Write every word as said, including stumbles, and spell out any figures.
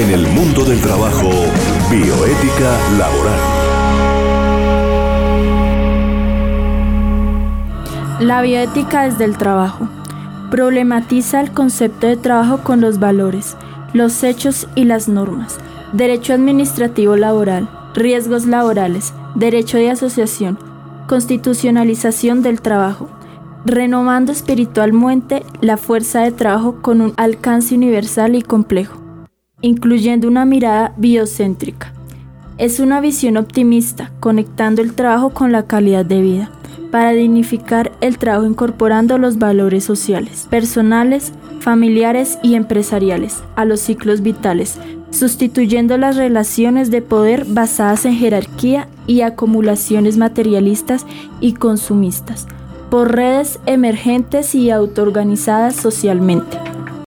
En el mundo del trabajo, bioética laboral. La bioética desde el trabajo. Problematiza el concepto de trabajo con los valores, los hechos y las normas, derecho administrativo laboral, riesgos laborales, derecho de asociación, constitucionalización del trabajo, renovando espiritualmente la fuerza de trabajo con un alcance universal y complejo, incluyendo una mirada biocéntrica. Es una visión optimista, conectando el trabajo con la calidad de vida, para dignificar el trabajo incorporando los valores sociales, personales, familiares y empresariales a los ciclos vitales, sustituyendo las relaciones de poder basadas en jerarquía y acumulaciones materialistas y consumistas, por redes emergentes y autoorganizadas socialmente.